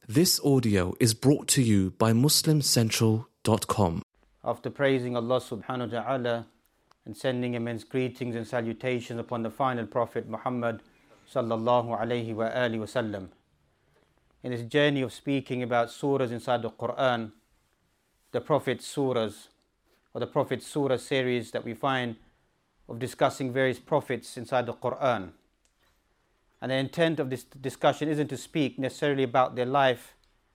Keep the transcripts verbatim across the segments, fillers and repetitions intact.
This audio is brought to you by muslim central dot com. After praising Allah subhanahu wa ta'ala and sending immense greetings and salutations upon the final Prophet Muhammad sallallahu alayhi wa alihi wa sallam. In this journey of speaking about surahs inside the Quran, the Prophet's surahs, or the Prophet's surah series that we find of discussing various prophets inside the Quran. And the intent of this discussion isn't to speak necessarily about their life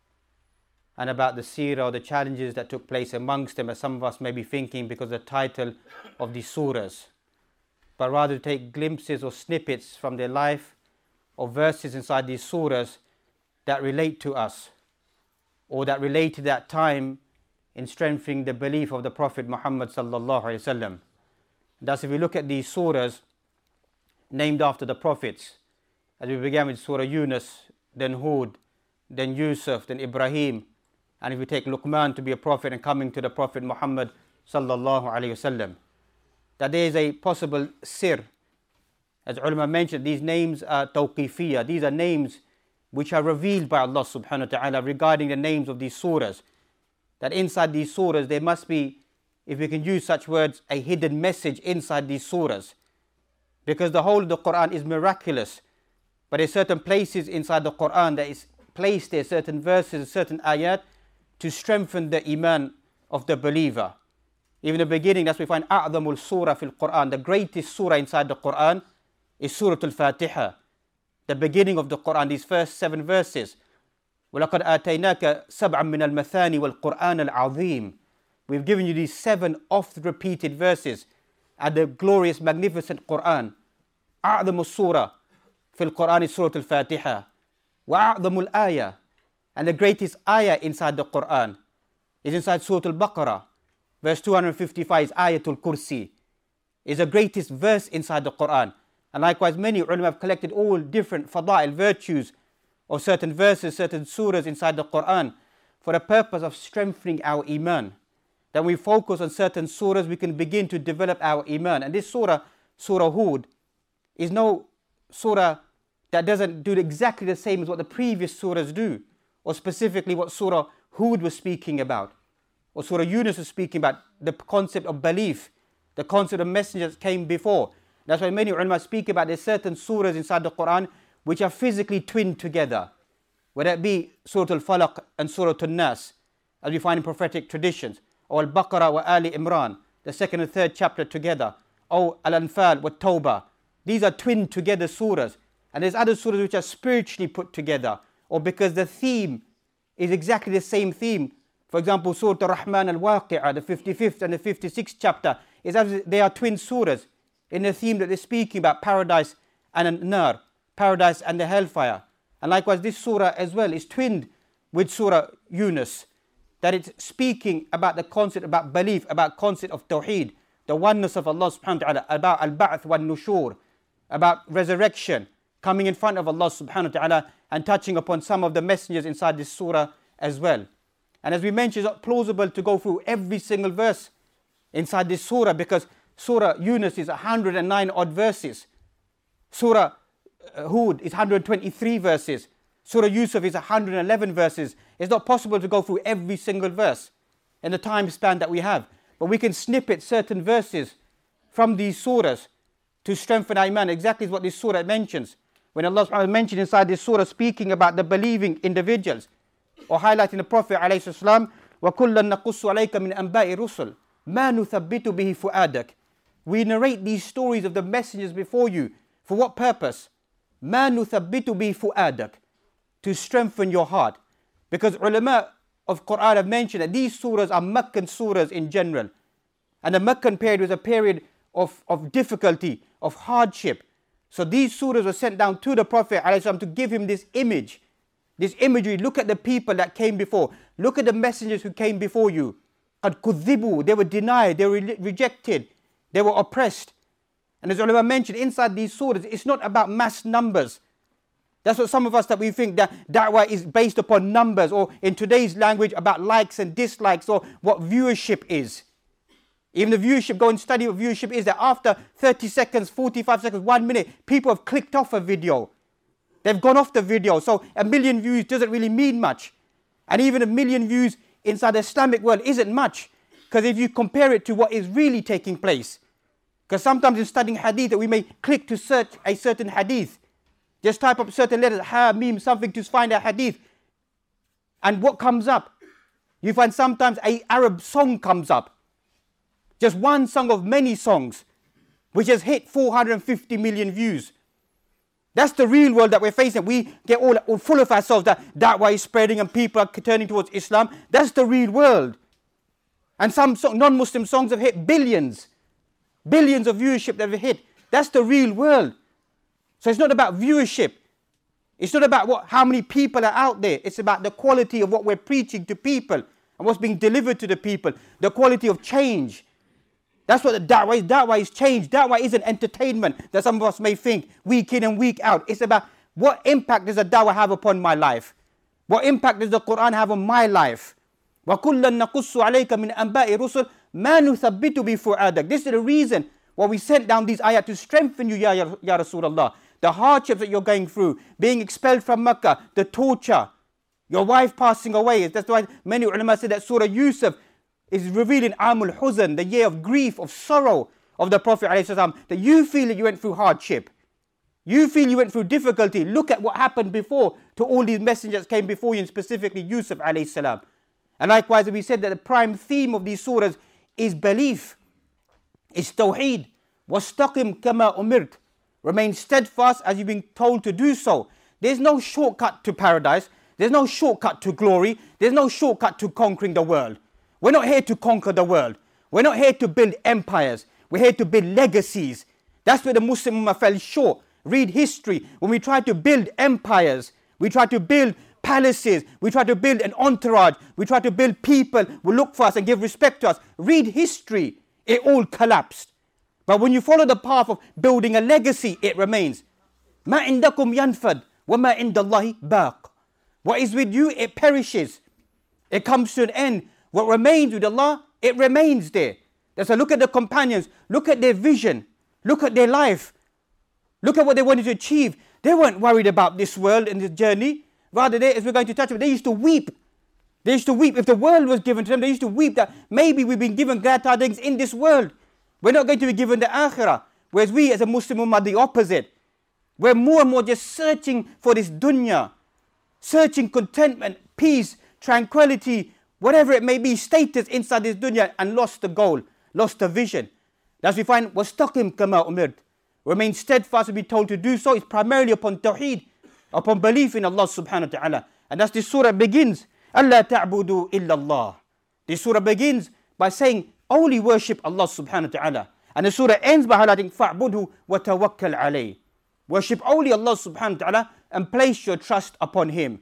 and about the seerah or the challenges that took place amongst them, as some of us may be thinking because of the title of these surahs, but rather to take glimpses or snippets from their life or verses inside these surahs that relate to us or that relate to that time in strengthening the belief of the Prophet Muhammad sallallahu alaihi wasallam. Thus, if we look at these surahs named after the prophets, as we began with Surah Yunus, then Hud, then Yusuf, then Ibrahim, and if we take Luqman to be a prophet and coming to the Prophet Muhammad sallallahu alaihi wasallam, that there is a possible sir. As ulama mentioned, these names are tawqifiyah. These are names which are revealed by Allah subhanahu wa ta'ala regarding the names of these surahs. That inside these surahs there must be, if we can use such words, a hidden message inside these surahs. Because the whole of the Quran is miraculous. But there are certain places inside the Quran that is placed there, certain verses, certain ayat, to strengthen the iman of the believer. Even in the beginning, that's we find A'dhamul Surah fil Quran. The greatest surah inside the Quran is Surah Al-Fatiha. The beginning of the Quran, these first seven verses. وَلَقَدْ آتَيْنَاكَ سَبْعًا مِنَ الْمَثَانِ وَالْقُرْآنَ الْعَظِيمِ. We've given you these seven oft-repeated verses and the glorious, magnificent Quran. أعظم السورة في القرآن سورة الفاتحة وأعظم الآية, and the greatest ayah inside the Quran is inside Surah Al-Baqarah. Verse two hundred fifty-five is Ayatul Kursi. Is the greatest verse inside the Quran. And likewise, many ulama have collected all different fada'il, virtues of certain verses, certain surahs inside the Quran for the purpose of strengthening our iman. That we focus on certain surahs, we can begin to develop our iman. And this surah, Surah Hud, is no surah that doesn't do exactly the same as what the previous surahs do, or specifically what Surah Hud was speaking about, or Surah Yunus was speaking about, the concept of belief, the concept of messengers came before. That's why many ulama speak about there's certain surahs inside the Quran which are physically twinned together, whether it be Surah Al-Falaq and Surah Al-Nas, as we find in prophetic traditions, or Al-Baqarah wa Ali Imran, the second and third chapter together, or Al-Anfal wa Tawbah. These are twinned together surahs. And there's other surahs which are spiritually put together, or because the theme is exactly the same theme. For example, Surah Ar-Rahman Al-Waqi'ah, the fifty-fifth and the fifty-sixth chapter, is as they are twin surahs in the theme that they're speaking about paradise and an-nar, paradise and the hellfire. And likewise, this surah as well is twinned with Surah Yunus, that it's speaking about the concept, about belief, about concept of tawheed, the oneness of Allah subhanahu wa ta'ala, about al-ba'th wa nushur, about resurrection, coming in front of Allah subhanahu wa ta'ala and touching upon some of the messengers inside this surah as well. And as we mentioned, it's not plausible to go through every single verse inside this surah, because Surah Yunus is one hundred nine odd verses. Surah Hud is one hundred twenty-three verses. Surah Yusuf is one hundred eleven verses. It's not possible to go through every single verse in the time span that we have. But we can snippet certain verses from these surahs to strengthen our iman. Exactly what this surah mentions. When Allah subhanahu wa ta'ala mentioned inside this surah, speaking about the believing individuals, or highlighting the Prophet alayhi salam, وَكُلًّا نَقُصُّ عَلَيْكَ مِنْ أَنْبَاءِ الرُّسُلِ مَا نُثَبِّتُ بِهِ فُؤَادَكَ. We narrate these stories of the messengers before you. For what purpose? مَا نُثَبِّتُ بِهِ فُؤَادَكَ. To strengthen your heart. Because ulama of Quran have mentioned that these surahs are Meccan surahs in general. And the Meccan period was a period of, of difficulty, of hardship. So these surahs were sent down to the Prophet ﷺ to give him this image, this imagery. Look at the people that came before. Look at the messengers who came before you. قَدْ كُذِّبُوا. They were denied, they were re- rejected, they were oppressed. And as ulama mentioned, inside these surahs, it's not about mass numbers. That's what some of us that we think that da'wah is based upon numbers, or in today's language about likes and dislikes, or what viewership is. Even the viewership, go and study what viewership is, that after thirty seconds, forty-five seconds, one minute, people have clicked off a video. They've gone off the video. So a million views doesn't really mean much. And even a million views inside the Islamic world isn't much. Because if you compare it to what is really taking place. Because sometimes in studying hadith, we may click to search a certain hadith. Just type up certain letters, ha, meme, something to find a hadith. And what comes up? You find sometimes an Arab song comes up. Just one song of many songs, which has hit four hundred fifty million views. That's the real world that we're facing. We get all, all full of ourselves that da'wah is spreading and people are turning towards Islam. That's the real world. And some so, non-Muslim songs have hit billions. Billions of viewership that have hit. That's the real world. So it's not about viewership. It's not about what, how many people are out there. It's about the quality of what we're preaching to people and what's being delivered to the people. The quality of change. That's what the da'wah is. Da'wah is change. Da'wah isn't entertainment that some of us may think week in and week out. It's about what impact does the da'wah have upon my life? What impact does the Quran have on my life? وَكُلًّا نَقُصُّ عَلَيْكَ مِنْ أَنْبَاءِ رُسُلٍ مَا نُثَبِّتُ بِفُؤَادَكَ. This is the reason why we sent down these ayat to strengthen you, Ya, ya Rasulullah. The hardships that you're going through, being expelled from Mecca, the torture, your wife passing away. That's why many ulama say that Surah Yusuf is revealing Amul Huzn, the year of grief, of sorrow of the Prophet ﷺ, that you feel that you went through hardship. You feel you went through difficulty. Look at what happened before to all these messengers came before you, and specifically Yusuf ﷺ. And likewise, we said that the prime theme of these surahs is belief, is tawheed. وَاسْتَقِمْ كَمَا أُمِرْتَ. Remain steadfast as you've been told to do so. There's no shortcut to paradise. There's no shortcut to glory. There's no shortcut to conquering the world. We're not here to conquer the world. We're not here to build empires. We're here to build legacies. That's where the Muslim Ummah fell short. Read history. When we try to build empires, we try to build palaces, we try to build an entourage, we try to build people who look for us and give respect to us. Read history. It all collapsed. But when you follow the path of building a legacy, it remains. مَا عِنْدَكُمْ يَنْفَدْ وَمَا عِنْدَ اللَّهِ بَاقٍ. What is with you, it perishes. It comes to an end. What remains with Allah, it remains there. That's why look at the companions. Look at their vision. Look at their life. Look at what they wanted to achieve. They weren't worried about this world and this journey. Rather, they, as we're going to touch on, they used to weep. They used to weep. If the world was given to them, they used to weep that maybe we've been given glad tidings in this world. We're not going to be given the akhirah. Whereas we as a Muslim ummah are the opposite. We're more and more just searching for this dunya. Searching contentment, peace, tranquility, whatever it may be, status inside this dunya, and lost the goal, lost the vision. That's we find, وَاسْتَقِمْ كَمَا أُمِرْتَ. Remain steadfast and be told to do so is primarily upon tawheed, upon belief in Allah subhanahu wa ta'ala. And that's this surah begins. أَلَّا تَعْبُدُوا إِلَّا اللَّهِ. This surah begins by saying, only worship Allah subhanahu wa ta'ala. And the surah ends by highlighting, فَعْبُدْهُ وَتَوَكَّلْ عَلَيْهِ. Worship only Allah subhanahu wa ta'ala and place your trust upon Him.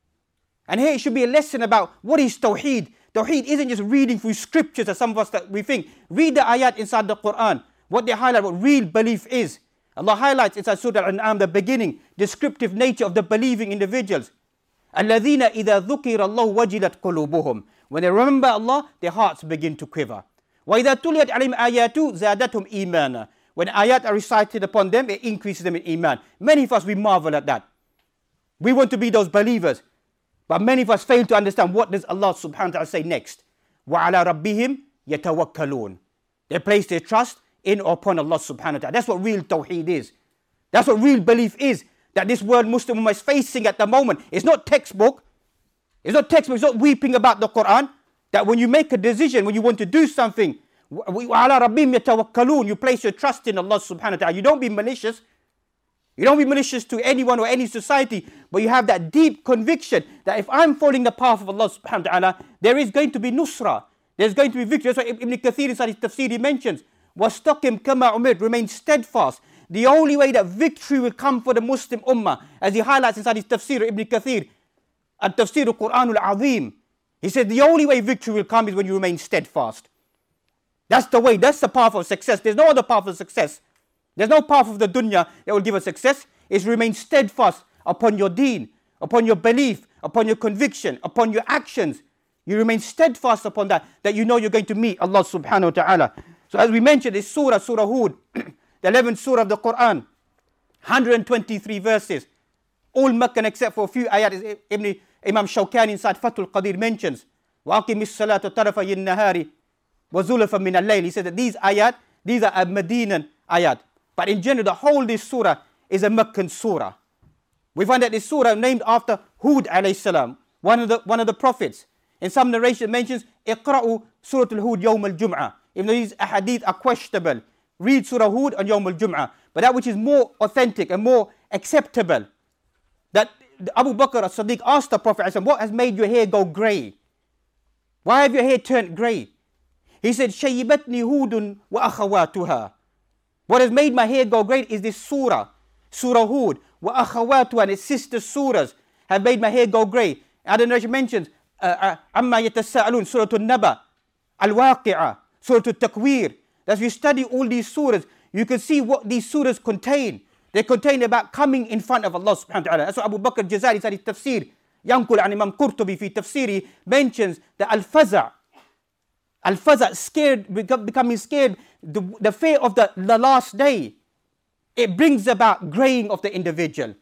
And here it should be a lesson about what is tawheed. Tawheed isn't just reading through scriptures as some of us that we think. Read the ayat inside the Quran. What they highlight, what real belief is. Allah highlights inside Surah Al-An'am, the beginning, descriptive nature of the believing individuals. الَّذِينَ إِذَا ذُكِرَ اللَّهُ وَجِلَتْ قُلُوبُهُمْ. When they remember Allah, their hearts begin to quiver. وَإِذَا تُلِيَتْ عَلَيْهِمْ آيَاتُ زَادَتْهُمْ إِيمَانًا. When ayat are recited upon them, it increases them in iman. Many of us, we marvel at that. We want to be those believers. But many of us fail to understand what does Allah subhanahu wa ta'ala say next. وَعَلَى رَبِّهِمْ يَتَوَكَّلُونَ. They place their trust in or upon Allah subhanahu wa ta'ala. That's what real tawheed is. That's what real belief is. That this world Muslim Ummah is facing at the moment. It's not textbook. It's not textbook. It's not weeping about the Quran. That when you make a decision, when you want to do something, وَعَلَى رَبِّهِمْ يَتَوَكَّلُونَ. You place your trust in Allah subhanahu wa ta'ala. You don't be malicious. You don't be malicious to anyone or any society, but you have that deep conviction that if I'm following the path of Allah subhanahu wa ta'ala, there is going to be nusra. There's going to be victory. That's why Ibn Kathir inside his tafsir he mentions, وَاسْتَقِمْ كَمَا أُمِرْتَ. Remain steadfast. The only way that victory will come for the Muslim Ummah, as he highlights inside his tafsir, Ibn Kathir, at-tafsir al-Quran al-Azim, he said the only way victory will come is when you remain steadfast. That's the way, that's the path of success. There's no other path of success. There's no path of the dunya that will give us success. It's remain steadfast upon your deen, upon your belief, upon your conviction, upon your actions. You remain steadfast upon that, that you know you're going to meet Allah subhanahu wa ta'ala. So as we mentioned, this surah, Surah Hud, the eleventh surah of the Quran, one hundred twenty-three verses. all Meccan except for a few ayat. Ibn, Imam Shawkani inside Fathul Qadir mentions, وَأَقِمِ الصَّلَاةَ طَرَفَيِ النَّهَارِ وَزُلَفًا مِنَ اللَّيْلِ. He said that these ayat, these are a Medinan ayat. But in general, the whole this surah is a Meccan surah. We find that this surah named after Hud alayhi salam, one of the one of the prophets. In some narration mentions Iqra'u Surah al-Hud Yawm al-Jum'ah. Even though these ahadith are questionable, read Surah Hud on Yawm al-Jum'ah. But that which is more authentic and more acceptable, that Abu Bakr as-Siddiq asked the Prophet, what has made your hair go grey? Why have your hair turned grey? He said, Shayyibatni Hudun wa akhawatuha. What has made my hair go grey is this surah, Surah Hud, wa akhawatuha, and its sister surahs have made my hair go grey. Other narration mentions, Amma yatasa'alun, Surah Al-Naba, Al-Waqi'ah, Surah Al-Takwir. As you study all these surahs, you can see what these surahs contain. They contain about coming in front of Allah subhanahu wa ta'ala. That's what Abu Bakr Jazari said in Tafsir. Yankul an Imam Qurtubi fi Tafsiri mentions that Al-Faza', Al-Faza', scared, becoming scared, the, the fear of the, the last day, it brings about graying of the individual.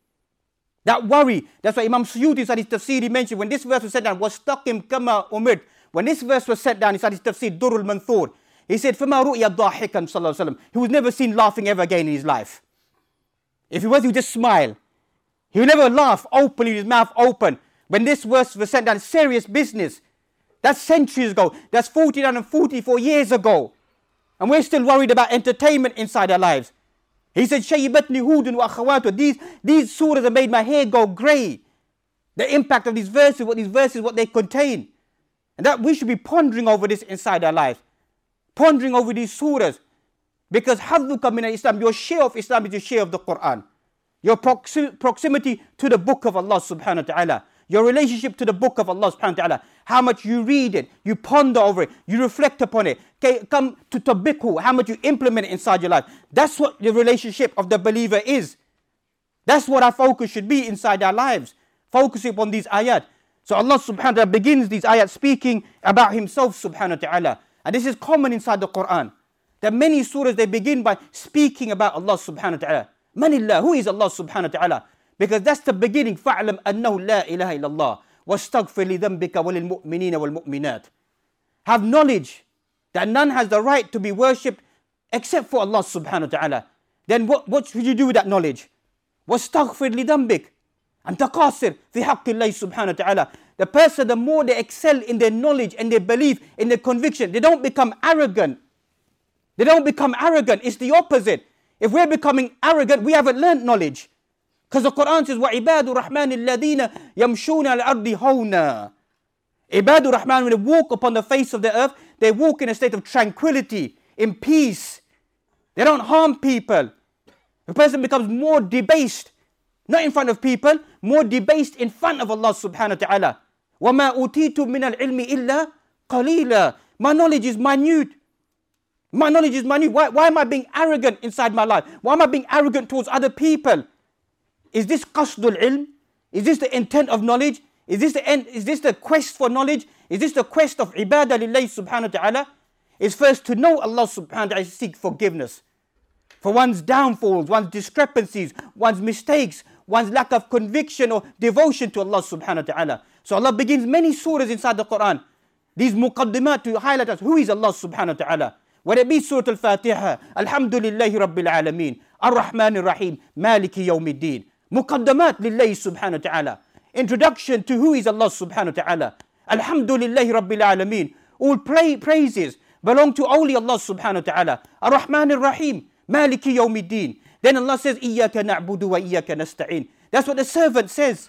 That worry, that's why Imam Suyuti said his tafsir, he mentioned when this verse was set down, وَاسْتَقِمْ كَمَا أُمِرْتَ. When this verse was set down, he said his tafsir, Durul Manthur. He said, فَمَا رُؤْيَ ضَاحِكًا sallallahu alayhi wa sallam. He was never seen laughing ever again in his life. If he was, he would just smile. He would never laugh openly, his mouth open. When this verse was sent down, serious business. That's centuries ago. That's forty and forty-four years ago. And we're still worried about entertainment inside our lives. He said, Shayyibatni Hudun wa akhawatu. These, these surahs have made my hair go grey. The impact of these verses, what these verses, what they contain. And that we should be pondering over this inside our lives. Pondering over these surahs. Because hadduka min al-Islam, your share of Islam is your share of the Quran. Your proxi- proximity to the book of Allah subhanahu wa ta'ala. Your relationship to the book of Allah subhanahu wa ta'ala. How much you read it, you ponder over it, you reflect upon it. Okay, come to tabiqhu, how much you implement it inside your life. That's what the relationship of the believer is. That's what our focus should be inside our lives. Focusing upon these ayat. So Allah subhanahu wa ta'ala begins these ayat speaking about himself subhanahu wa ta'ala. And this is common inside the Quran. That many surahs they begin by speaking about Allah subhanahu wa ta'ala. Manillah, who is Allah subhanahu wa ta'ala? Because that's the beginning. فَعْلَمْ أَنَّهُ لَا إِلَهَ إِلَّا اللَّهِ وَاسْتَغْفِرْ لِذَنْبِكَ وَلِلْمُؤْمِنِينَ وَالْمُؤْمِنَاتِ. Have knowledge that none has the right to be worshipped except for Allah subhanahu wa ta'ala. Then what, what should you do with that knowledge? وَاسْتَغْفِرْ لِذَنْبِكَ أَنْتَ قَاصِرْ فِي حَقِّ اللَّهِ subhanahu wa ta'ala. The person, the more they excel in their knowledge and their belief, in their conviction, they don't become arrogant. They don't become arrogant. It's the opposite. If we're becoming arrogant, we haven't learned knowledge. Because the Quran says, وَعِبَادُ الرَّحْمَنِ الَّذِينَ يَمْشُونَ الْأَرْضِ هَوْنًا. Ibadur Rahman, when they walk upon the face of the earth, they walk in a state of tranquility, in peace. They don't harm people. The person becomes more debased, not in front of people, more debased in front of Allah subhanahu wa ta'ala. وَمَا أُوتِيتُم مِّنَ الْعِلْمِ إِلَّا قَلِيلًا. My knowledge is minute. My knowledge is minute. Why, why am I being arrogant inside my life? Why am I being arrogant towards other people? Is this qasdul ilm? Is this the intent of knowledge? Is this the end? Is this the quest for knowledge? Is this the quest of ibadah lillahi subhanahu wa ta'ala? Is first to know Allah subhanahu wa ta'ala, seek forgiveness for one's downfalls, one's discrepancies, one's mistakes, one's lack of conviction or devotion to Allah subhanahu wa ta'ala. So Allah begins many surahs inside the Quran, these muqaddimat, to highlight us who is Allah subhanahu wa ta'ala. Whether it be Surah Al-Fatiha, Alhamdulillahi Rabbil Alameen, Ar-Rahman Ar-Rahim, Maliki Yawmiddin. Muqaddamat lillahi subhanahu wa ta'ala. Introduction to who is Allah subhanahu wa ta'ala. Alhamdulillahi Rabbil Alameen. All pra- praises belong to only Allah subhanahu wa ta'ala. Ar-Rahman Ar-Rahim, Maliki Yawmiddin. Then Allah says, Iyaka na'budu wa iyaka nasta'in. That's what the servant says.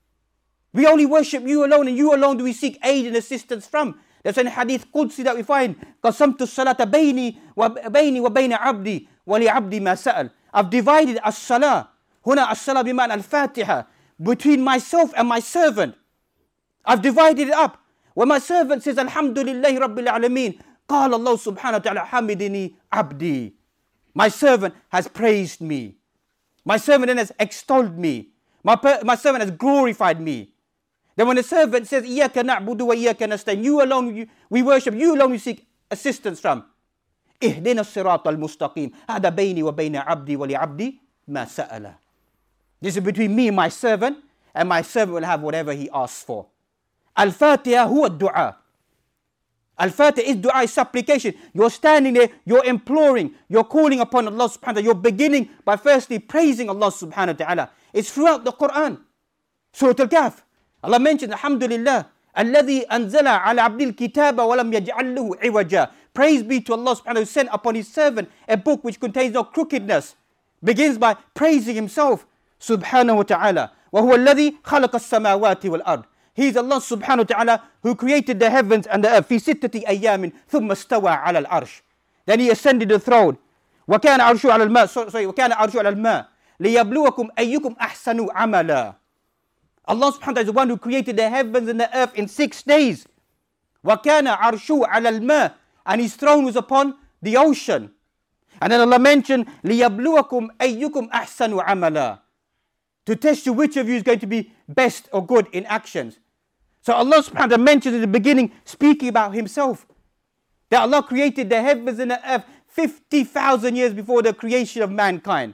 We only worship you alone, and you alone do we seek aid and assistance from. That's in Hadith Qudsi that we find. قَسَمْتُ الصَّلَاةَ بَيْنِي وَبَيْنِي وَبَيْنِ عَبْدِي وَلِعَبْدِي مَا سَأَلْ. I've divided as-salah. هنا as-salah بِمَعنى al-Fatiha. Between myself and my servant. I've divided it up. When my servant says, Alhamdulillahi Rabbil Alameen, قال Allah subhanahu wa ta'ala, Hamidini abdi. My servant has praised me. My servant then has extolled me. My, per- my servant has glorified me. Then when the servant says, Iyaka na'budu wa iyaka nasta'in, you alone you, we worship, you alone we seek assistance from. Ihdina as-sirata al-mustaqim. Hada bayni wa bayna abdi wa li abdi ma sa'ala. This is between me and my servant, and my servant will have whatever he asks for. Al-Fatiha huwa dua. Al-Fatiha is dua, is supplication. You're standing there, you're imploring, you're calling upon Allah subhanahu wa ta'ala. You're beginning by firstly praising Allah subhanahu wa ta'ala. It's throughout the Quran. Surah Al-Kahf. Allah mentions, Alhamdulillah, الذي أنزل على عبد الكتاب ولم يجعل له عوجا. Praise be to Allah subhanahu wa ta'ala who sent upon his servant a book which contains no crookedness. Begins by praising himself subhanahu wa ta'ala. وهو الذي خلق السماوات والأرض. He is Allah subhanahu wa ta'ala who created the heavens and the earth. في ستة أيام ثم استوى على العرش. Then he ascended the throne. وكان عرشه على الماء. Sorry, وكان عرشه على الماء. ليبلوكم أيكم أحسن عملا. Allah subhanahu wa ta'ala is the one who created the heavens and the earth in six days. وَكَانَ عَرْشُهُ عَلَى الْمَاءِ. And his throne was upon the ocean. And then Allah mentioned, لِيَبْلُوَكُمْ أَيُّكُمْ أَحْسَنُ عَمَلًا. To test you which of you is going to be best or good in actions. So Allah subhanahu wa ta'ala mentioned in the beginning, speaking about himself, that Allah created the heavens and the earth fifty thousand years before the creation of mankind.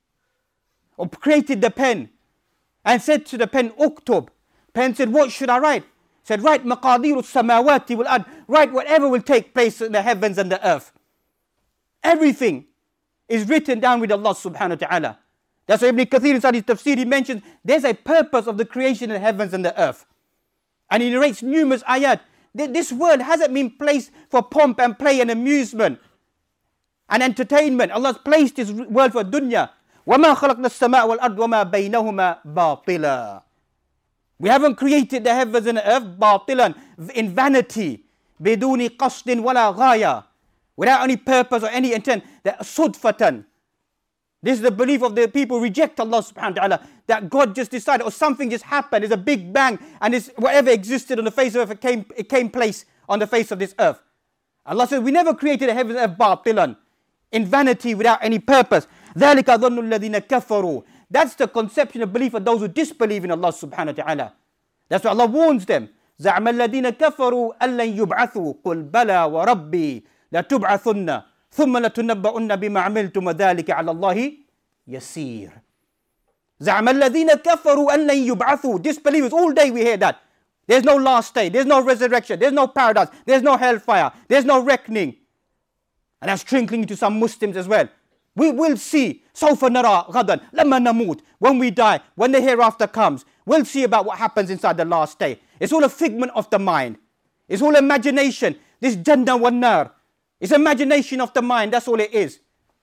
Or created the pen. And said to the pen, Uktub. Pen said, what should I write? Said, write maqadiru samawati wal ard. Write whatever will take place in the heavens and the earth. Everything is written down with Allah subhanahu wa ta'ala. That's why Ibn Kathir inside his tafsir, he mentions there's a purpose of the creation of the heavens and the earth. And he narrates numerous ayat. This world hasn't been placed for pomp and play and amusement and entertainment. Allah's placed this world for dunya. وَمَا خَلَقْنَا السَّمَاءَ وَالْأَرْضَ وَمَا بَيْنَهُمَا بَاطِلًا. We haven't created the heavens and the earth باطلا, in vanity, بدون قصد ولا غاية, without any purpose or any intent. That صدفة. This is the belief of the people who reject Allah subhanahu wa ta'ala, that God just decided, or something just happened, there's a big bang, and it's, whatever existed on the face of earth, it came, it came place on the face of this earth. Allah says, we never created the heavens and earth باطلا, in vanity, without any purpose. ذَلِكَ ظَنُّ الَّذِينَ كَفَرُوا. That's the conception of belief of those who disbelieve in Allah subhanahu wa ta'ala. That's why Allah warns them. زَعْمَ الَّذِينَ كَفَرُوا أَلَّنْ يُبْعَثُوا قُلْ بَلَى وَرَبِّي لَتُبْعَثُنَّ ثُمَّ لَتُنَبَّؤُنَّ بِمَا عَمِلْتُمْ وَذَلِكَ عَلَى اللَّهِ يَسِيرٌ. زَعْمَ الَّذِينَ كَفَرُوا أَلَّنْ يُبْعَثُوا. Disbelievers, all day we hear that. There's no last day, there's no resurrection, there's no paradise, there's no hellfire, there's no reckoning. And that's trickling into some Muslims as well. We will see, سوف نرى غدا لما نموت. When we die, when the hereafter comes, we'll see about what happens inside the last day. It's all a figment of the mind. It's all imagination. This Jannah wa nar. It's imagination of the mind, that's all it is.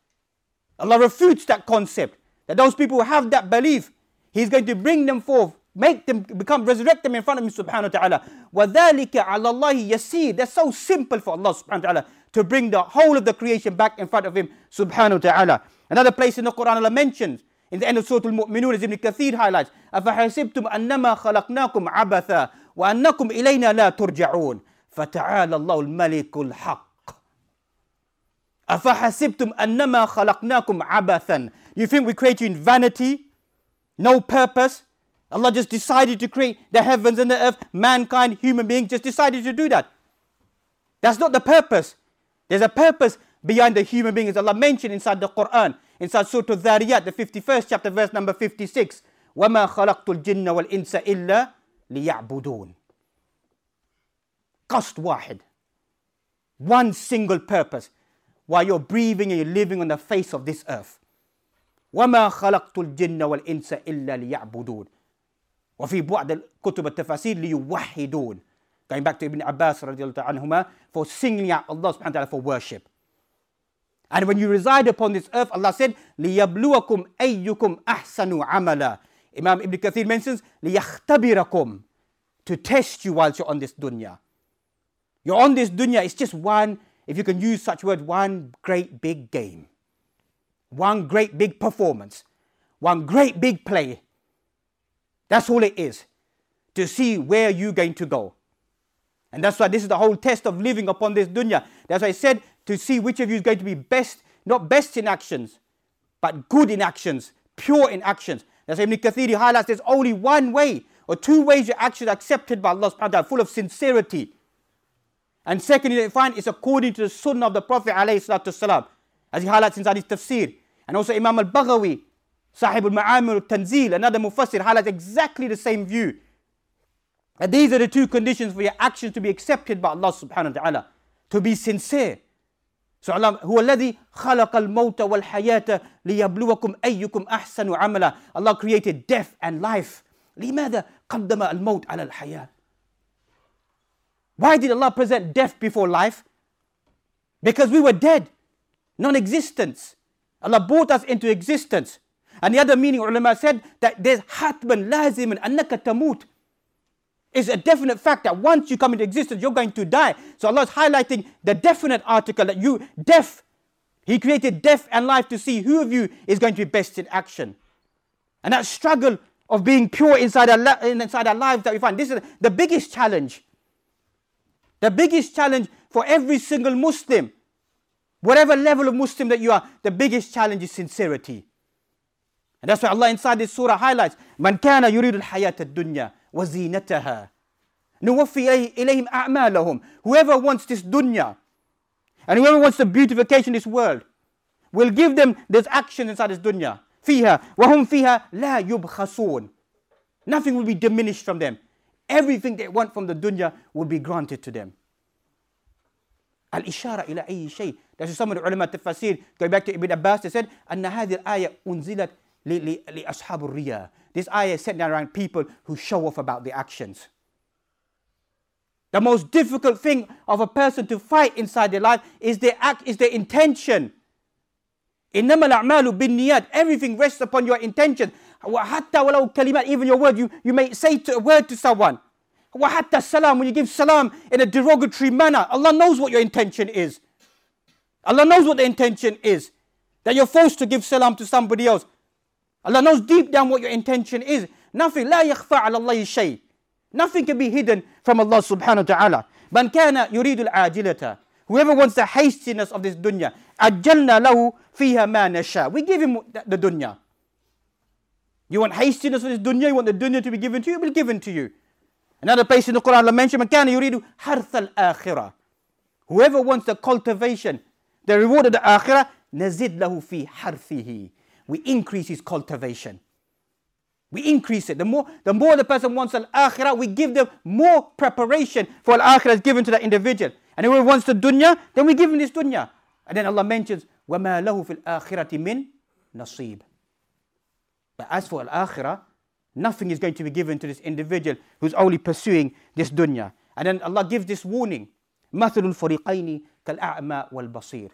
Allah refutes that concept. That those people who have that belief, He's going to bring them forth, make them become, resurrect them in front of Him subhanahu wa ta'ala. وَذَلِكَ عَلَى اللَّهِ يَسِيرٌ. That's so simple for Allah subhanahu wa ta'ala, to bring the whole of the creation back in front of Him subhanahu wa ta'ala. Another place in the Quran Allah mentions, in the end of Surah Al-Mu'minun, as Ibn Kathir highlights, أَفَحَسِبْتُمْ أَنَّمَا خَلَقْنَاكُمْ عَبَثًا وَأَنَّكُمْ إِلَيْنَا لَا تُرْجَعُونَ فَتَعَالَى اللَّهُ الْمَلِكُ الْحَقِّ. أَفَحَسِبْتُمْ أَنَّمَا خَلَقْنَاكُمْ عَبَثًا. You think we create you in vanity? No purpose? Allah just decided to create the heavens and the earth, mankind, human beings, just decided to do that. That's not the purpose. There's a purpose behind the human being, as Allah mentioned inside the Quran, inside Surah Al-Dhariyat, the fifty-first chapter, verse number fifty-six. وَمَا خَلَقْتُ الْجِنَّ وَالْإِنسَ إِلَّا لِيَعْبُدُونَ. Qasd wahid. One single purpose. While you're breathing and you're living on the face of this earth. وَمَا خَلَقْتُ الْجِنَّ وَالْإِنسَ إِلَّا لِيَعْبُدُونَ. وفي بعض الكتب التفاسير ليوحدون. Going back to Ibn Abbas radiallahu anhuma, for singling out Allah subhanahu wa ta'ala for worship. And when you reside upon this earth, Allah said, لِيَبْلُوَكُمْ أَيُّكُمْ أَحْسَنُ عَمَلًا. Imam Ibn Kathir mentions, لِيَخْتَبِرَكُمْ. To test you whilst you're on this dunya. You're on this dunya, it's just one, if you can use such word, one great big game. One great big performance. One great big play. That's all it is. To see where you're going to go. And that's why this is the whole test of living upon this dunya. That's why I said, to see which of you is going to be best, not best in actions, but good in actions, pure in actions. That's why Ibn Kathir highlights there's only one way, or two ways your actions are accepted by Allah subhanahu wa ta'ala, full of sincerity. And secondly, they find it's according to the sunnah of the Prophet alayhi salatu wasalam, as he highlights inside his tafsir. And also Imam al-Baghawi Sahib al-Ma'amir al-Tanzil, another Mufassir, highlights exactly the same view. And these are the two conditions for your actions to be accepted by Allah subhanahu wa ta'ala. To be sincere. So Allah, هو الذي خلق الموت والحياة ليبلوكم أيكم أحسن عملا. Allah created death and life. لماذا قدم الموت على الحياة? Why did Allah present death before life? Because we were dead, non-existence. Allah brought us into existence. And the other meaning, ulama said that there's hatman laziman annaka tamut. It's a definite fact that once you come into existence, you're going to die. So Allah is highlighting the definite article that you, death, He created death and life to see who of you is going to be best in action. And that struggle of being pure inside our, inside our lives that we find, this is the biggest challenge. The biggest challenge for every single Muslim, whatever level of Muslim that you are, the biggest challenge is sincerity. And that's why Allah inside this surah highlights, Man kana yuridu al-hayat ad-dunya wa zinataha nuwaffi ilayhim a'malahum. Whoever wants this dunya and whoever wants the beautification of this world, we'll give them this action inside this dunya. Fiha wa hum fiha la yubkhasun. Nothing will be diminished from them. Everything they want from the dunya will be granted to them. Al-ishara ila ayyi shay. That's some of the ulama tafsir, going back to Ibn Abbas, they said, Anna hadhihi al-ayah unzilat li li li ashab al-riya. This ayah is set down around people who show off about their actions. The most difficult thing of a person to fight inside their life is their act, is their intention. Innama al-a'malu bin-niyat. Everything rests upon your intention. Hatta walau kalimat, even your word, you, you may say to, a word to someone. Wa hatta salam, when you give salam in a derogatory manner, Allah knows what your intention is. Allah knows what the intention is. That you're forced to give salam to somebody else. Allah knows deep down what your intention is. Nothing, la yakhfa ala Allahi shay. Nothing can be hidden from Allah subhanahu wa ta'ala. Man kana yuridu al-ajilata. Whoever wants the hastiness of this dunya, ajjalna lahu fiha ma nasha. We give him the dunya. You want hastiness of this dunya, you want the dunya to be given to you, it will be given to you. Another place in the Quran, Allah mentioned, Man kana yuridu harth al-akhirah. Whoever wants the cultivation, the reward of the akhirah, nazid lahu fi harthihi. We increase his cultivation. We increase it. The more, the more the person wants al-akhirah, we give them more preparation for al-akhirah is given to that individual. And whoever wants the dunya, then we give him this dunya. And then Allah mentions, وَمَا لَهُ فِي الْآخِرَةِ مِن نَصِيبٍ. But as for al-akhirah, nothing is going to be given to this individual who's only pursuing this dunya. And then Allah gives this warning, مَثَلُ الْفَرِيقَيْنِ كَالْأَعْمَى وَالْبَصِيرِ.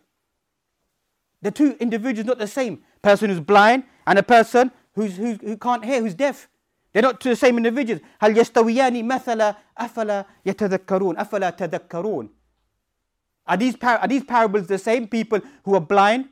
The two individuals not the same. Person who's blind and a person who's, who, who can't hear, who's deaf. They're not two the same individuals. هَلْ يَسْتَوِيَانِ مَثَلًا أَفَلَا يَتَذَكَّرُونَ أَفَلَا تَذَكَّرُونَ. Are these, par- are these parables the same? People who are blind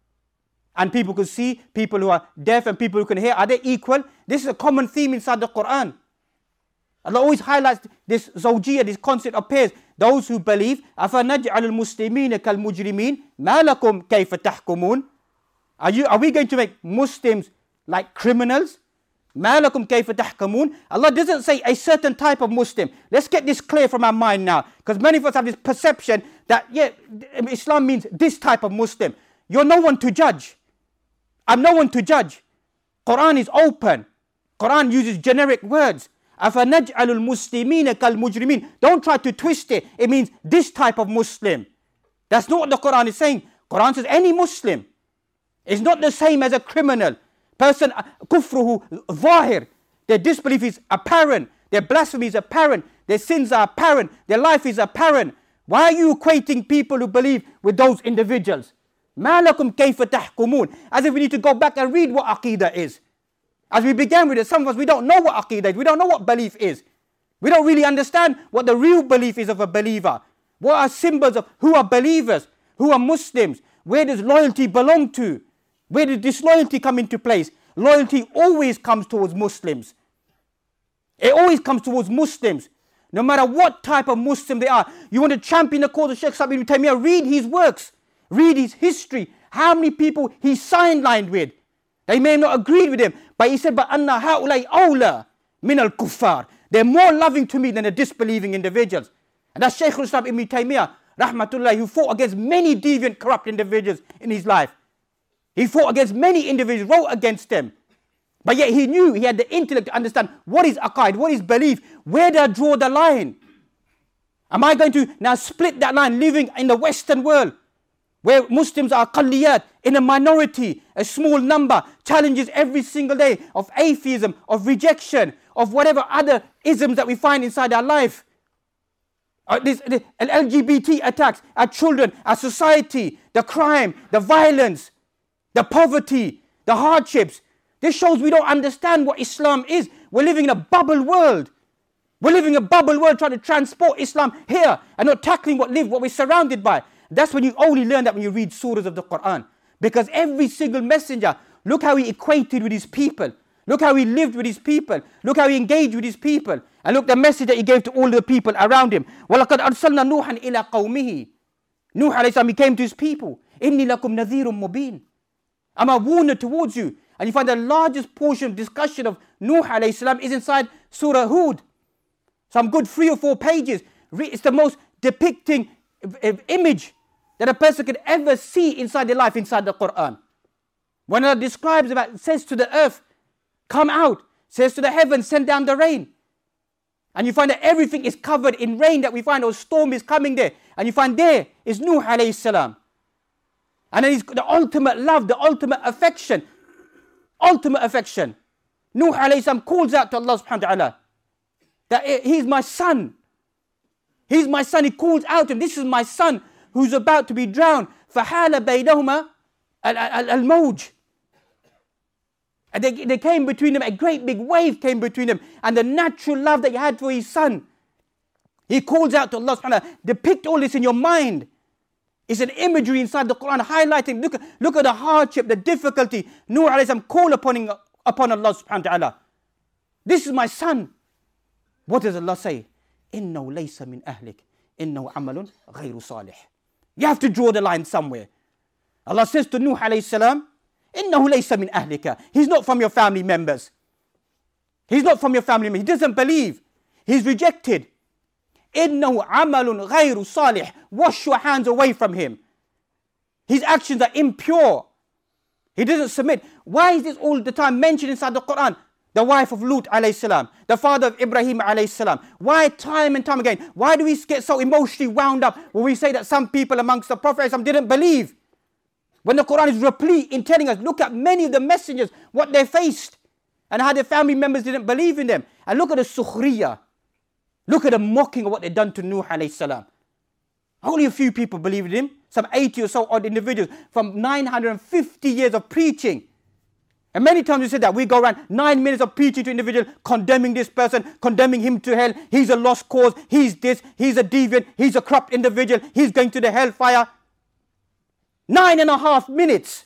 and people who see, people who are deaf and people who can hear, are they equal? This is a common theme inside the Quran. Allah always highlights this zawjiyah, this concept of pairs. Those who believe, أَفَنَجْعَلُ الْمُسْلِمِينَ كَالْمُجْرِمِينَ مَا لَكُمْ كَيْفَ تَحْكُمُونَ. Are you? Are we going to make Muslims like criminals? مَا لَكُمْ كَيْفَ تَحْكُمُونَ. Allah doesn't say a certain type of Muslim. Let's get this clear from our mind now. Because many of us have this perception that, yeah, Islam means this type of Muslim. You're no one to judge. I'm no one to judge. Quran is open. Quran uses generic words. أَفَنَجْعَلُ الْمُسْلِمِينَ كَالْمُجْرِمِينَ. Don't try to twist it. It means this type of Muslim. That's not what the Quran is saying. Quran says any Muslim is not the same as a criminal. Person, kufruhu zahir. Their disbelief is apparent. Their blasphemy is apparent. Their sins are apparent. Their life is apparent. Why are you equating people who believe with those individuals? مَا لَكُمْ كَيْفَ تَحْكُمُونَ. As if we need to go back and read what Aqidah is. As we began with it, some of us, we don't know what Aqidah is. We don't know what belief is. We don't really understand what the real belief is of a believer. What are symbols of who are believers? Who are Muslims? Where does loyalty belong to? Where does disloyalty come into place? Loyalty always comes towards Muslims. It always comes towards Muslims. No matter what type of Muslim they are. You want to champion the cause of Shaykh Sa'd ibn Taymiyyah, read his works. Read his history. How many people he sidelined with. They may have not agreed with him. But he said, but anna ha'ulay awla min al-kuffar. They're more loving to me than the disbelieving individuals. And that's Shaykh al-Islam ibn Taymiyyah, rahmatullah, who fought against many deviant, corrupt individuals in his life. He fought against many individuals, wrote against them. But yet he knew, he had the intellect to understand what is aqaid, what is belief, where do I draw the line? Am I going to now split that line, living in the Western world, where Muslims are aqalliyat, in a minority, a small number, challenges every single day of atheism, of rejection, of whatever other isms that we find inside our life. Uh, this, the L G B T attacks, our children, our society, the crime, the violence, the poverty, the hardships. This shows we don't understand what Islam is. We're living in a bubble world. We're living in a bubble world trying to transport Islam here and not tackling what live, what we're surrounded by. That's when you only learn that when you read surahs of the Quran. Because every single messenger, look how he equated with his people. Look how he lived with his people. Look how he engaged with his people. And look the message that he gave to all the people around him. وَلَقَدْ أَرْسَلْنَا نُوحًا إِلَىٰ قَوْمِهِ. Nuh alayhi salam, he came to his people. إِنِّي لَكُمْ نَذِيرٌ مُبِينٌ. I'm a warner towards you. And you find the largest portion of discussion of Nuh alayhi salam is inside Surah Hud. Some good three or four pages. It's the most depicting image that a person could ever see inside their life, inside the Quran. When Allah describes about, says to the earth, come out, says to the heavens, send down the rain. And you find that everything is covered in rain that we find, or storm is coming there. And you find there is Nuh alayhi salam. And then he's the ultimate love, the ultimate affection. Ultimate affection. Nuh alayhi salam calls out to Allah subhanahu wa ta'ala that he's my son. He's my son. He calls out to him, this is my son who's about to be drowned. فَحَالَ بَيْنَهُمَا الْمَوْجِ. And they, they came between them, a great big wave came between them. And the natural love that he had for his son. He calls out to Allah subhanahu wa ta'ala, depict all this in your mind. It's an imagery inside the Quran highlighting, look, look at the hardship, the difficulty. Nuh alayhi salam call upon, him, upon Allah subhanahu wa ta'ala. This is my son. What does Allah say? إِنَّهُ لَيْسَ مِنْ أَهْلِكَ إِنَّهُ عَمَلٌ غَيْرُ صَالِحٍ. You have to draw the line somewhere. Allah says to Nuh alayhi salam, إِنَّهُ لَيْسَ مِنْ أَهْلِكَ. He's not from your family members. He's not from your family members. He doesn't believe. He's rejected. إِنَّهُ عَمَلٌ غَيْرُ صَالِحٍ. Wash your hands away from him. His actions are impure. He doesn't submit. Why is this all the time mentioned inside the Quran? The wife of Lut alayhi salam, the father of Ibrahim alayhi salam. Why time and time again? Why do we get so emotionally wound up when we say that some people amongst the Prophet didn't believe? When the Quran is replete in telling us, look at many of the messengers, what they faced, and how their family members didn't believe in them. And look at the sukhriya. Look at the mocking of what they've done to Nuh alayhi salam. Only a few people believed in him, some eighty or so odd individuals from nine hundred fifty years of preaching. And many times we said that we go around nine minutes of preaching to individual, condemning this person, condemning him to hell. He's a lost cause. He's this. He's a deviant. He's a corrupt individual. He's going to the hellfire. Nine and a half minutes.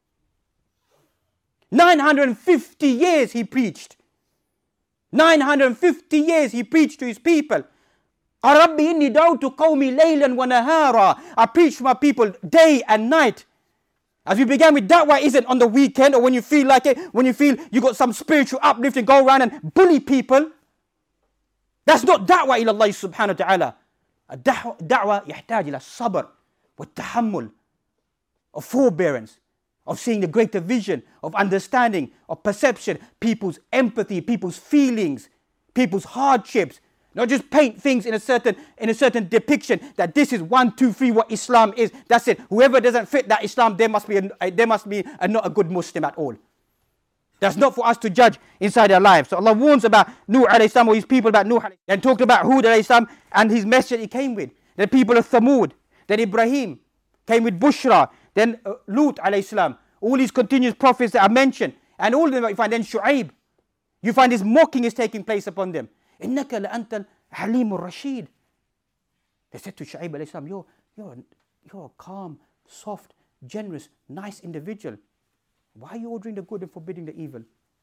nine hundred fifty years he preached. nine hundred fifty years he preached to his people. أَرَبِّ إِنِّي دَعُوتُ قَوْمِي لَيْلًا وَنَهَارًا. I preach to my people day and night. As we began with, da'wah isn't on the weekend or when you feel like it, when you feel you got some spiritual uplifting, go around and bully people. That's not da'wah ila Allah subhanahu wa ta'ala. Da'wah يحتاج إلى الصبر والتحمل, of forbearance, of seeing the greater vision, of understanding, of perception, people's empathy, people's feelings, people's hardships. Not just paint things in a certain in a certain depiction that this is one, two, three, what Islam is. That's it. Whoever doesn't fit that Islam, there must be a, there must be a, not a good Muslim at all. That's not for us to judge inside our lives. So Allah warns about Nuh alayhi salam or his people about Nuh alayhi salam, and talked about Hud alayhi salam and his message he came with. The people of Thamud. Then Ibrahim came with Bushra. Then uh, Lut alayhi salam. All these continuous prophets that are mentioned. And all of them you find then Shu'aib. You find this mocking is taking place upon them. إِنَّكَ لَأَنْتَ الْحَلِيمُ الرَّشِيدُ. They said to Shu'aib alayhi salam, you're, you're, you're a calm, soft, generous, nice individual. Why are you ordering the good and forbidding the evil?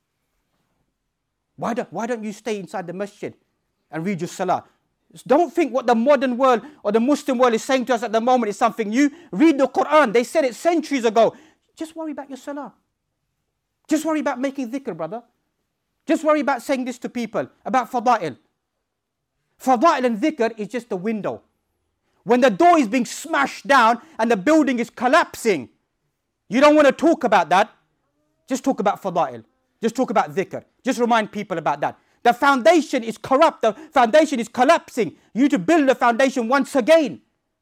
Why, do, why don't you stay inside the masjid and read your salah? Don't think what the modern world or the Muslim world is saying to us at the moment is something new. Read the Quran. They said it centuries ago. Just worry about your salah. Just worry about making dhikr, brother. Just worry about saying this to people, about fada'il. Fada'il and dhikr is just the window. When the door is being smashed down and the building is collapsing, you don't want to talk about that. Just talk about fada'il. Just talk about dhikr. Just remind people about that. The foundation is corrupt. The foundation is collapsing. You need to build the foundation once again.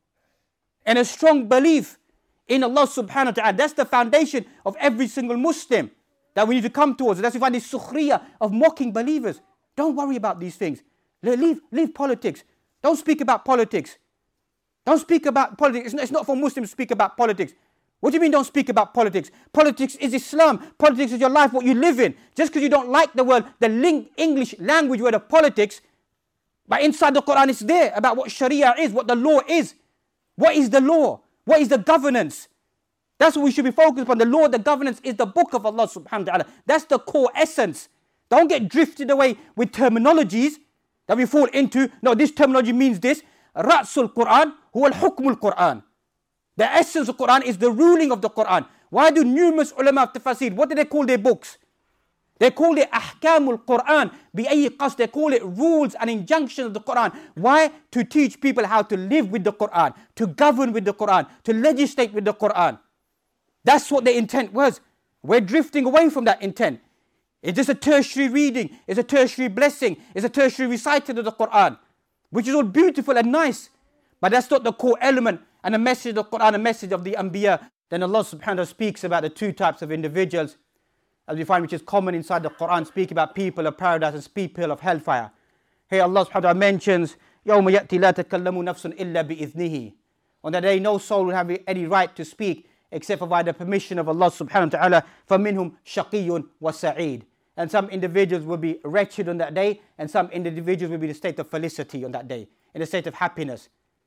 And a strong belief in Allah subhanahu wa ta'ala. That's the foundation of every single Muslim that we need to come towards. That's why we find this sukhriya of mocking believers. Don't worry about these things. Leave, leave politics. Don't speak about politics. Don't speak about politics. It's not for Muslims to speak about politics. What do you mean don't speak about politics? Politics is Islam. Politics is your life, what you live in. Just because you don't like the word, the link, English language word of politics, but inside the Quran it's there about what Sharia is, what the law is. What is the law? What is the governance? That's what we should be focused on. The law, the governance is the book of Allah subhanahu wa ta'ala. That's the core essence. Don't get drifted away with terminologies that we fall into. No, this terminology means this. Ra'sul Quran, huwa al-hukmul Quran. The essence of the Quran is the ruling of the Quran. Why do numerous ulama of tafsir, what do they call their books? They call it ahkamul Quran. Bi-ayyi qasd, they call it rules and injunctions of the Quran. Why? To teach people how to live with the Quran, to govern with the Quran, to legislate with the Quran. That's what the intent was. We're drifting away from that intent. It's just a tertiary reading. It's a tertiary blessing. It's a tertiary recital of the Quran, which is all beautiful and nice. But that's not the core element and the message of the Quran, a message of the Anbiya. Then Allah subhanahu wa ta'ala speaks about the two types of individuals, as we find which is common inside the Quran, speak about people of paradise and people of hellfire. Here Allah subhanahu wa ta'ala mentions, يَوْمَ يَأْتِ لَا تَكَلَّمُ نَفْسٌ إِلَّا بِإِذْنِهِ. On that day no soul will have any right to speak except for by the permission of Allah subhanahu wa ta'ala. فَمِنْهُمْ شَقِيٌّ وَسَعِيدٌ. And some individuals will be wretched on that day, and some individuals will be in a state of felicity on that day, in a state of happiness.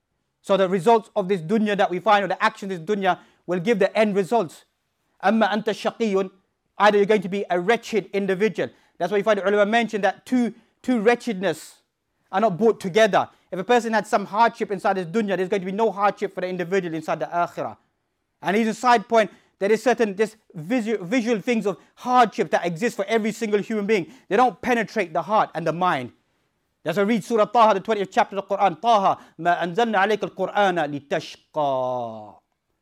So the results of this dunya that we find, or the action of this dunya, will give the end results. أَمَّا أَنْتَ شَقِيٌّ. Either you're going to be a wretched individual. That's why you find the ulama mention that two, two wretchedness are not brought together. If a person had some hardship inside this dunya, there's going to be no hardship for the individual inside the akhirah. And here's a side point, there is certain just visual, visual things of hardship that exist for every single human being. They don't penetrate the heart and the mind. That's why I read Surah Taha, the twentieth chapter of the Quran. Taha, ma anzalna alayka al-Qur'ana litashqa.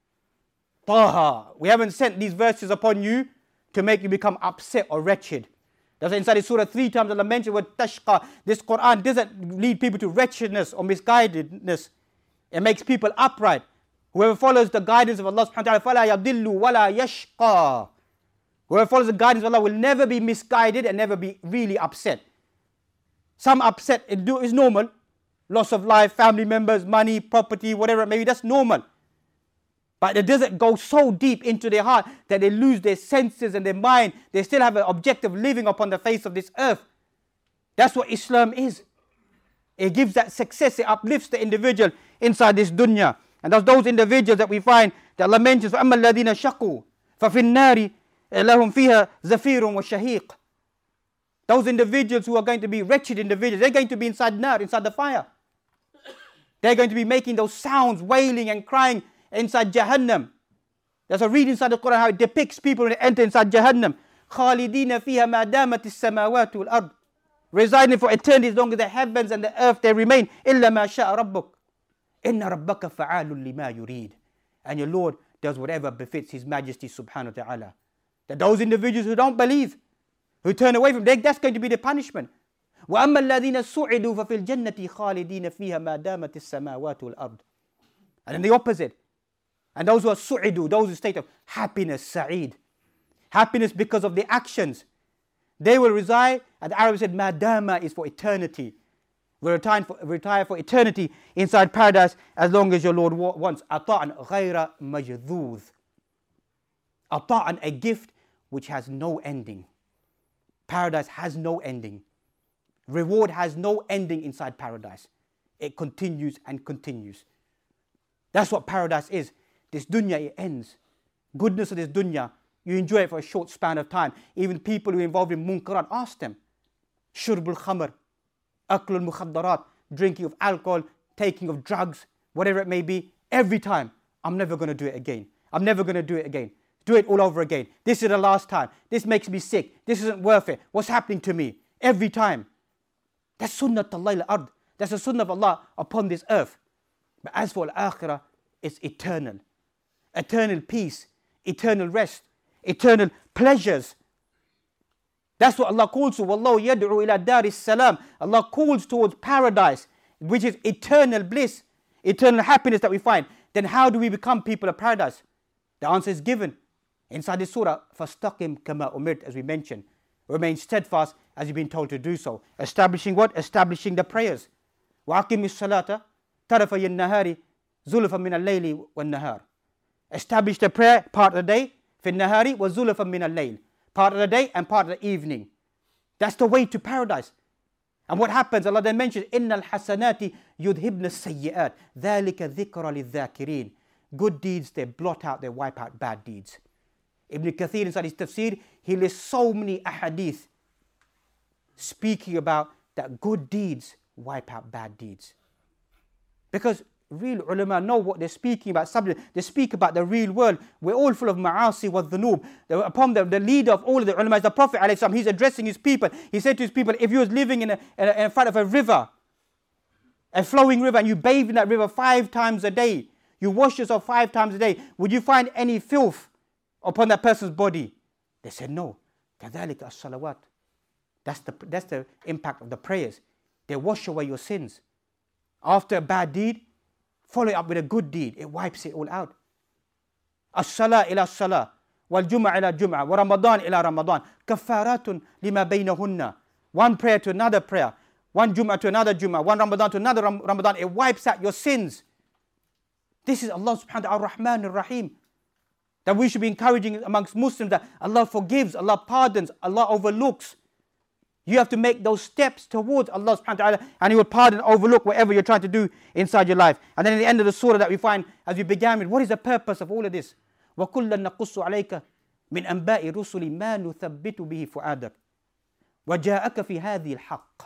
Taha, we haven't sent these verses upon you to make you become upset or wretched. That's why inside the surah three times Allah mentioned the word tashqa. This Quran doesn't lead people to wretchedness or misguidedness. It makes people upright. Whoever follows the guidance of Allah subhanahu wa ta'ala, فَلَا يَضِلُّ وَلَا يَشْقَى. Whoever follows the guidance of Allah will never be misguided and never be really upset. Some upset is normal. Loss of life, family members, money, property, whatever it may be, that's normal. But it doesn't go so deep into their heart that they lose their senses and their mind. They still have an objective living upon the face of this earth. That's what Islam is. It gives that success, it uplifts the individual inside this dunya. And that's those individuals that we find that Allah mentions, فَأَمَّا الَّذِينَ شَقُوا فَفِي النَّارِ لَهُمْ فِيهَا زَفِيرٌ وَشَهِيقٌ. Those individuals who are going to be wretched individuals, they're going to be inside nar, inside the fire. They're going to be making those sounds, wailing and crying inside Jahannam. There's a read inside the Quran how it depicts people when they enter inside Jahannam. خَالِدِينَ فِيهَا مَا دَامَتِ السَّمَاوَاتُ وَالْأَرْضِ. Residing for eternity as long as the heavens and the earth they remain. إِلَّا مَا شَاءَ رَبُّكَ إِنَّ رَبَّكَ فَعَالٌ لِمَا يُرِيدُ. And your Lord does whatever befits His Majesty subhanahu wa ta'ala. That those individuals who don't believe, who turn away from them, that's going to be the punishment. وَأَمَّا الَّذِينَ سُعِدُوا فَفِي الْجَنَّةِ خَالِدِينَ فِيهَا مَا دَامَتِ السَّمَاوَاتُ وَالْأَرْضِ. And then the opposite. And those who are su'idu, those who state of happiness, sa'id. Happiness because of the actions. They will reside, and the Arabs said, madama is for eternity. Will retire for, retire for eternity inside paradise as long as your Lord wants. Ata'an ghayra majdhudh. Ata'an, a gift which has no ending. Paradise has no ending. Reward has no ending inside paradise. It continues and continues. That's what paradise is. This dunya, it ends. Goodness of this dunya, you enjoy it for a short span of time. Even people who are involved in munkarat, ask them. Shurbul khamr, aklul mukhaddarat, drinking of alcohol, taking of drugs, whatever it may be. Every time, I'm never going to do it again. I'm never going to do it again. Do it all over again. This is the last time. This makes me sick. This isn't worth it. What's happening to me? Every time. That's sunnat Allah al-ard. That's the sunnah of Allah upon this earth. But as for al-akhirah, it's eternal. Eternal peace, eternal rest, eternal pleasures. That's what Allah calls to. Wallahu yad'u ila daris salam. Allah calls towards paradise, which is eternal bliss, eternal happiness that we find. Then how do we become people of paradise? The answer is given inside this surah. Fastaqim kama umirt, as we mentioned. Remain steadfast as you've been told to do so. Establishing what? Establishing the prayers. Wa aqimis salata tarafay an-nahari zulfan min al-layli wan-nahar. Establish the prayer part of the day. Fi an-nahari wa zulfan min al-layl. Part of the day and part of the evening. That's the way to paradise. And what happens? Allah then mentions, Innal hasanati yudhibna sayyi'at. Dhalika dhikra lidhakirin. Good deeds, they blot out, they wipe out bad deeds. Ibn Kathir inside his tafsir, he lists so many ahadith speaking about that good deeds wipe out bad deeds. Because real ulama know what they're speaking about. Subject. They speak about the real world. We're all full of ma'asi wa dhunub. Upon the, the leader of all of the ulama is the Prophet ﷺ. He's addressing his people. He said to his people, if you was living in, a, in, a, in front of a river, a flowing river, and you bathe in that river five times a day, you wash yourself five times a day, would you find any filth upon that person's body? They said no. كَذَلِكَ الصَّلَوَاتِ. That's the, that's the impact of the prayers. They wash away your sins. After a bad deed, follow it up with a good deed. It wipes it all out. As-salah ila as-salah. Wal-jum'a ila jum'a. Wa Ramadan ila Ramadan. Kaffaratun lima baynahunna. One prayer to another prayer. One jum'a to another jum'a. One Ramadan to another Ramadan. It wipes out your sins. This is Allah subhanahu wa ta'ala ar-Rahman ar-Rahim. That we should be encouraging amongst Muslims that Allah forgives, Allah pardons, Allah overlooks. You have to make those steps towards Allah subhanahu wa ta'ala, and He will pardon, overlook whatever you're trying to do inside your life. And then at the end of the surah that we find, as we began with, what is the purpose of all of this? وَكُلًّا نَقُصُّ عَلَيْكَ مِنْ أَنْبَاءِ رُسُلِ مَا نُثَبِّتُ بِهِ فُؤَادَكَ وَجَاءَكَ فِي هَذِهِ الْحَقِّ.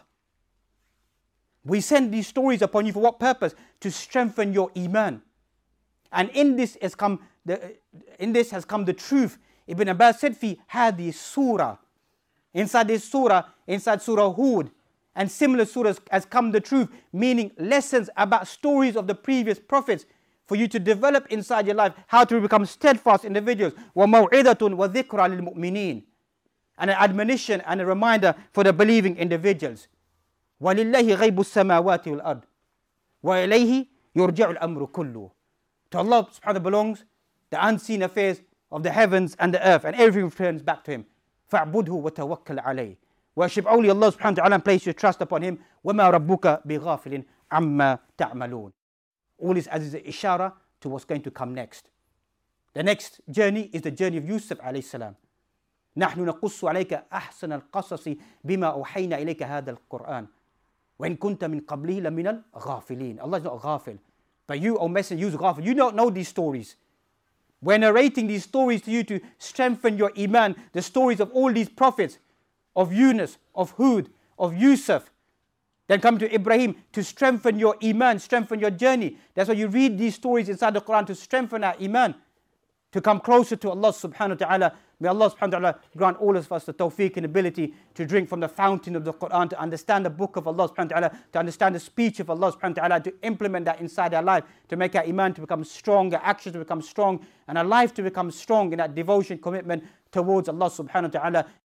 We send these stories upon you for what purpose? To strengthen your iman. And in this has come the, in this has come the truth. Ibn Abbas said, "Fi hadi surah." Inside this surah, inside Surah Hud, and similar surahs has come the truth, meaning lessons about stories of the previous prophets for you to develop inside your life how to become steadfast individuals. وَمَوْعِظَةٌ وَذِكْرَى لِلْمُؤْمِنِينَ. And an admonition and a reminder for the believing individuals. وَلِلَّهِ غَيْبُ السَّمَاوَاتِ وَالْأَرْضِ وَإِلَيْهِ يُرْجَعُ الْأَمْرُ كُلُّهُ. To Allah subhanahu wa ta'ala belongs the unseen affairs of the heavens and the earth, and everything returns back to Him. فَاعْبُدْهُ وَتَوَكَّلْ عَلَيْهِ. Worship only Allah subhanahu wa ta'ala and place your trust upon Him. وَمَا رَبُّكَ بِغَافِلٍ عَمَّا تَعْمَلُونَ. All is as is an ishara to what's going to come next. The next journey is the journey of Yusuf alayhi salam. نحن نقص عليك أحسن القصص بما أوحينا إليك هذا القرآن وإن كنت من قبله لمن الغافلين. Allah is not ghafil. But you, O Messenger, use ghafil. You don't know these stories. We're narrating these stories to you to strengthen your iman. The stories of all these prophets, of Yunus, of Hud, of Yusuf. Then come to Ibrahim to strengthen your iman, strengthen your journey. That's why you read these stories inside the Quran to strengthen our iman, to come closer to Allah subhanahu wa ta'ala. May Allah subhanahu wa ta'ala grant all of us the tawfiq and ability to drink from the fountain of the Quran, to understand the book of Allah subhanahu wa ta'ala, to understand the speech of Allah subhanahu wa ta'ala, to implement that inside our life, to make our iman to become strong, our actions to become strong, and our life to become strong in that devotion, commitment towards Allah subhanahu wa ta'ala.